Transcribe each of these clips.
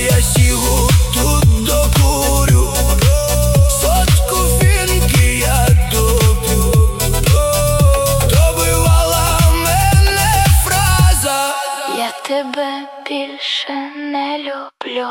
я сігу тут докурю, сотку фінки я доп'ю. Добивала мене фраза: я тебе більше не люблю.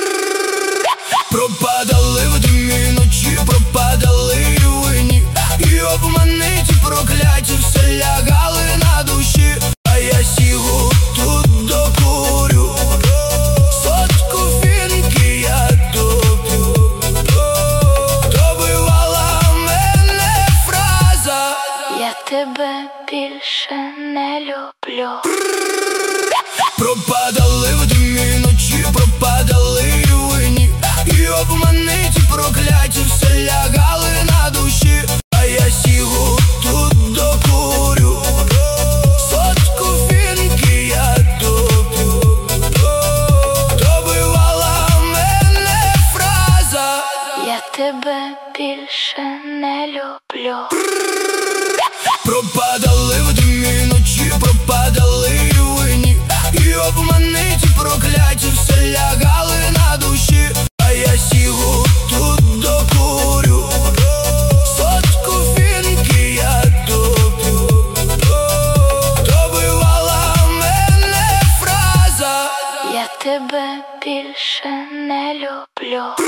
Пропадали в димі ночі, пропадали і вині, і обманиті прокляті все лягали на душі. А я сігу тут докурю, сотку фінки я доп'ю. Добивала мене фраза: я тебе більше не люблю. Пропадали в димі ночі, пропадали і вині, і обманиті прокляті все лягали на душі. А я сігу тут докурю, сотку фінки я доп'ю. Добивала мене фраза: я тебе більше не люблю. Пропадали в димі ночі, пропадали